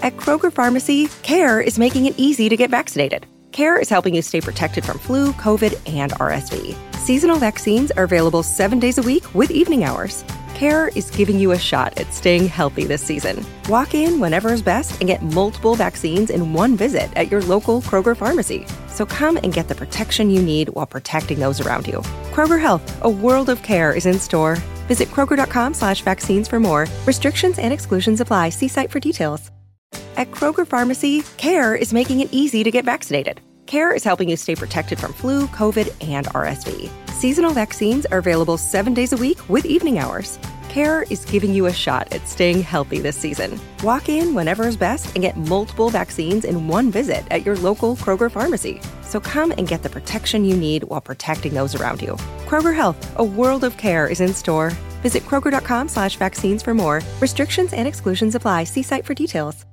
At Kroger Pharmacy, CARE is making it easy to get vaccinated. CARE is helping you stay protected from flu, COVID, and RSV. Seasonal vaccines are available 7 days a week with evening hours. CARE is giving you a shot at staying healthy this season. Walk in whenever is best and get multiple vaccines in one visit at your local Kroger Pharmacy. So come and get the protection you need while protecting those around you. Kroger Health, a world of care is in store. Visit Kroger.com/vaccines for more. Restrictions and exclusions apply. See site for details. At Kroger Pharmacy, CARE is making it easy to get vaccinated. CARE is helping you stay protected from flu, COVID, and RSV. Seasonal vaccines are available 7 days a week with evening hours. CARE is giving you a shot at staying healthy this season. Walk in whenever is best and get multiple vaccines in one visit at your local Kroger Pharmacy. So come and get the protection you need while protecting those around you. Kroger Health, a world of care is in store. Visit Kroger.com/vaccines for more. Restrictions and exclusions apply. See site for details.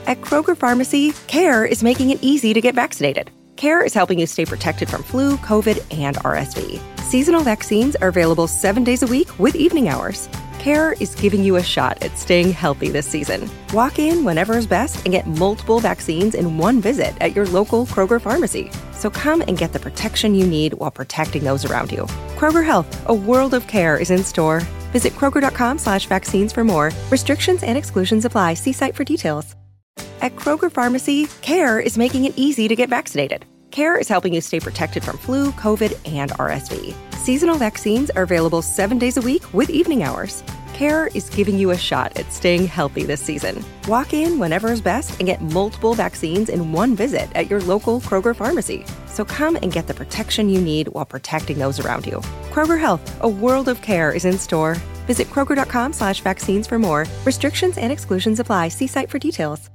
At Kroger Pharmacy, CARE is making it easy to get vaccinated. CARE is helping you stay protected from flu, COVID, and RSV. Seasonal vaccines are available 7 days a week with evening hours. CARE is giving you a shot at staying healthy this season. Walk in whenever is best and get multiple vaccines in one visit at your local Kroger pharmacy. So come and get the protection you need while protecting those around you. Kroger Health, a world of care is in store. Visit Kroger.com/vaccines for more. Restrictions and exclusions apply. See site for details. At Kroger Pharmacy, CARE is making it easy to get vaccinated. CARE is helping you stay protected from flu, COVID, and RSV. Seasonal vaccines are available 7 days a week with evening hours. CARE is giving you a shot at staying healthy this season. Walk in whenever is best and get multiple vaccines in one visit at your local Kroger pharmacy. So come and get the protection you need while protecting those around you. Kroger Health, a world of care is in store. Visit Kroger.com/vaccines for more. Restrictions and exclusions apply. See site for details.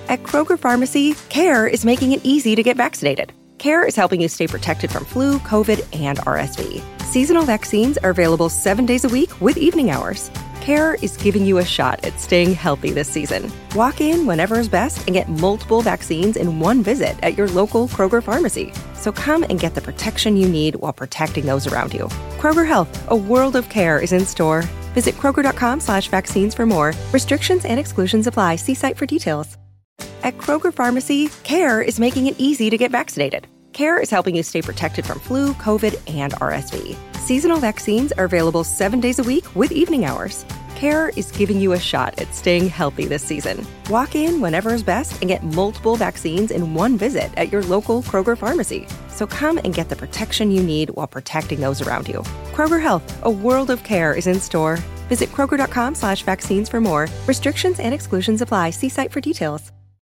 At Kroger Pharmacy, CARE is making it easy to get vaccinated. CARE is helping you stay protected from flu, COVID, and RSV. Seasonal vaccines are available 7 days a week with evening hours. CARE is giving you a shot at staying healthy this season. Walk in whenever is best and get multiple vaccines in one visit at your local Kroger Pharmacy. So come and get the protection you need while protecting those around you. Kroger Health, a world of care is in store. Visit Kroger.com/vaccines for more. Restrictions and exclusions apply. See site for details. At Kroger Pharmacy, CARE is making it easy to get vaccinated. CARE is helping you stay protected from flu, COVID, and RSV. Seasonal vaccines are available 7 days a week with evening hours. CARE is giving you a shot at staying healthy this season. Walk in whenever is best and get multiple vaccines in one visit at your local Kroger Pharmacy. So come and get the protection you need while protecting those around you. Kroger Health, a world of care is in store. Visit Kroger.com/vaccines for more. Restrictions and exclusions apply. See site for details.